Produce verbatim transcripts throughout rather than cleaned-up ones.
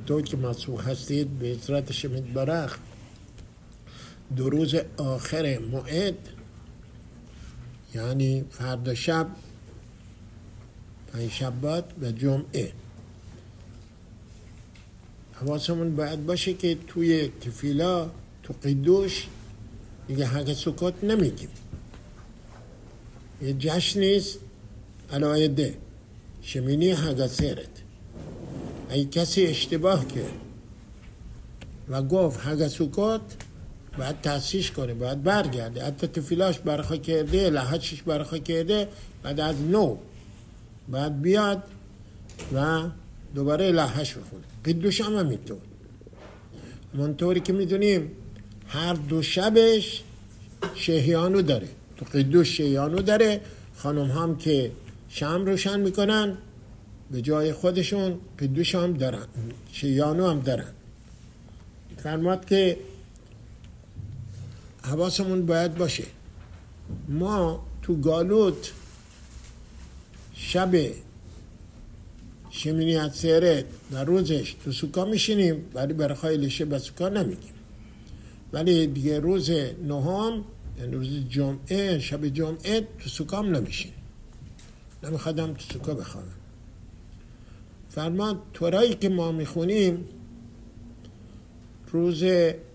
تو که مسئول هستید به اطرت شمید برخ دو روز آخر موعد، یعنی فردا شب، پنج شبات و جمعه، حواسمون باید باشه که توی تفیلا تو قدوش دیگه حق سکوت نمیگیم. یه جشن نیست علایده شمینی حق سیرت. اگه کسی اشتباه کرد و گفت حق سکوت، باید تحسیش کنه، باید برگرده. حتی تفیلاش برخوا کرده، لحجش برخوا کرده، بعد از نو باید بیاد و دوباره لحش بخونه. قدوش هم همینطور. همونطوری که میدونیم هر دو شبش شهیانو داره. تو قدوش شهیانو داره. خانم هم که شمع روشن میکنن به جای خودشون قدوش هم دارن، شهیانو هم دارن. فرماد که حواسمون باید باشه ما تو گالوت شب شمینی عطسیرت و روزش تو سوکا میشینیم، ولی برخواه لشه به سوکا نمیگیم. ولی دیگه روز نهم، یعنی روز جمعه، شب جمعه تو سوکا هم نمیشینیم، نمیخوادم تو سوکا بخوابم. فرمان تورایی که ما میخونیم روز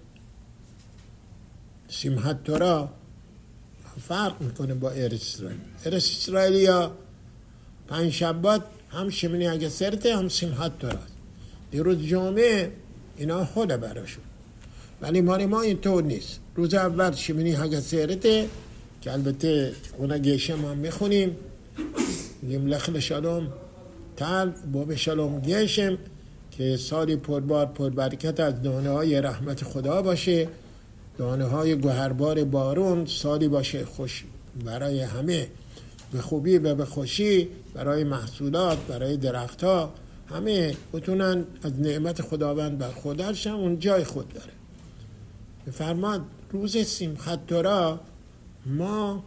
سیمحت تورا فرق میکنه با ارس اسرائیل. ارس اسرائیلی ها پنج شبات هم شمینی اگه سرته هم سیمحت تورا، دی روز جمعه اینا خوده براشون. ولی ماری ما اینطور نیست. روز اول شمینی اگه سرته که البته اونا گیشم هم میخونیم، میگیم لخل شالوم تل باب شالوم گیشم، که سالی پربار پربرکت از دانه های رحمت خدا باشه، دانه های گوهربار بارون سالی باشه خوش برای همه، به خوبی و به خوشی، برای محصولات، برای درخت ها، همه بتونن از نعمت خداوند بر خودشن، اون جای خود داره. بفرماد روز سیمخت تورا ما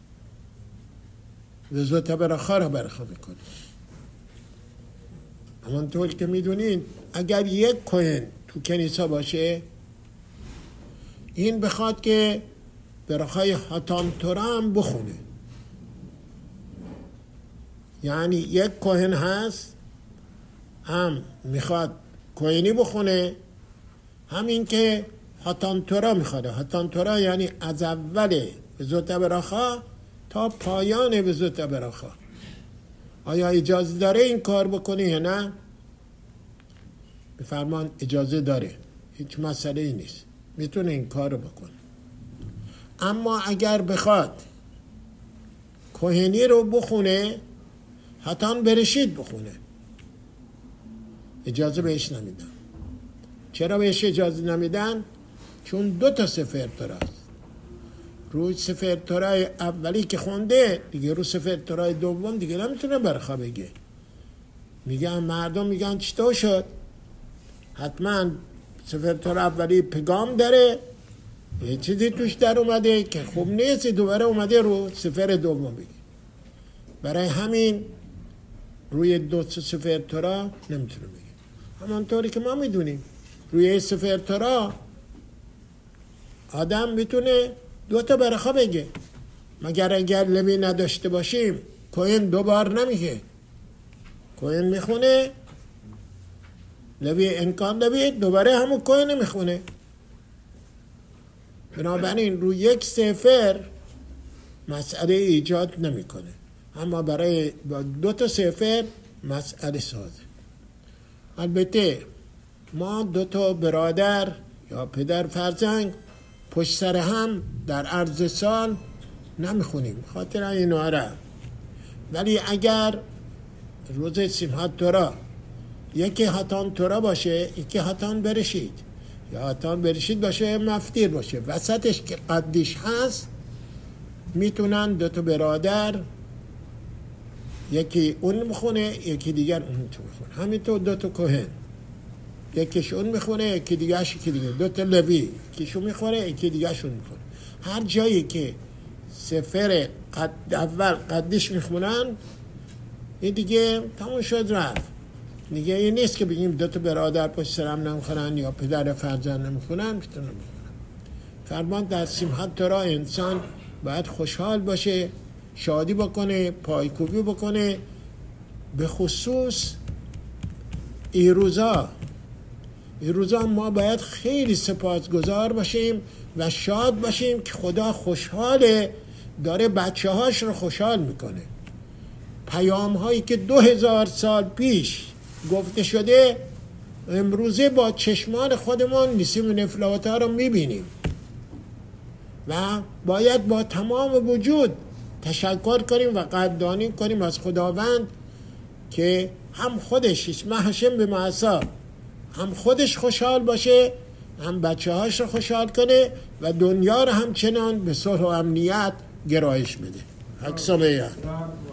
وزوت برخا را برخا میکنیم. همانطور که میدونین اگر یک کوهن تو کنیسا باشه، این بخواد که برخای حاتام تورا هم بخونه. یعنی یک کوهن هست هم میخواد کوهنی بخونه، همین که حاتام تورا میخواد. حاتام تورا یعنی از اول وزوت برخا تا پایان وزوت برخا. آیا اجازه داره این کار بکنه یا نه؟ بفرمان اجازه داره، هیچ مسئله ای نیست، میتونه این کار رو بکنه. اما اگر بخواد کوهنی رو بخونه، حتما برشید بخونه، اجازه بهش نمیدن. چرا بهش اجازه نمیدن؟ چون دو تا سفر تورا است. روی سفر تورای اولی که خونده دیگه، رو سفر تورای دوم دیگه نمیتونه برخا بگه. میگن مردم میگن چطور شد؟ حتما سفر تورا اولی پیغام داره، یه چیزی توش در اومده که خوب نیست، دوباره اومده رو سفر دوم بگه. برای همین روی دو سفر تورا نمیتونه بگه. همانطوری که ما میدونیم روی سفر تورا آدم میتونه دو تا برخا بگه، مگر اگر لوی نداشته باشیم کوهن دو بار نمیگه. کوهن میخونه، لوی انکار لوی دوباره همون کوهن میخونه. بنابراین روی یک سفر مسئله ایجاد نمیکنه، اما برای با دو تا سفر مسئله سازه. البته ما دو تا برادر یا پدر فرزند پشت سر هم در عرض سال نمیخونیم، خاطر این آره. ولی اگر روز سیمحت تورا یکی حاتام تورا باشه، یکی حاتام برشید، یا حاتام برشید باشه مفتیر باشه، وسطش که قدیش هست، میتونن دو تا برادر یکی اون میخونه یکی دیگر اون تو میخونه. همینطور دو تا کوهن، یکیش اون میخونه یکی دیگرش یکی دیگر، دو تا لوی یکیشون میخونه یکی دیگرشون میخونه. هر جایی که سفر قد اول قدیش میخونن، این دیگه تموم شد رفت. دیگه این نیست که بگیم دو تا برادر پشت سرم نمیخورن یا پدر فرزند نمیخورن میتونم بخورن. فرمان در سیمحت تورا انسان باید خوشحال باشه، شادی بکنه، پایکوبی بکنه. به خصوص این روزا این روزا ما باید خیلی سپاسگزار باشیم و شاد باشیم که خدا خوشحاله، داره بچه هاش رو خوشحال میکنه. پیام هایی که دو هزار سال پیش گفته شده امروزه با چشمان خودمون نسیم نفلات ها رو میبینیم و باید با تمام وجود تشکر کنیم و قدردانی کنیم از خداوند که هم خودش اسم هشم به معصا هم خودش خوشحال باشه، هم بچه هاش رو خوشحال کنه و دنیا رو همچنان به صلح و امنیت گرایش بده. حق سمیه.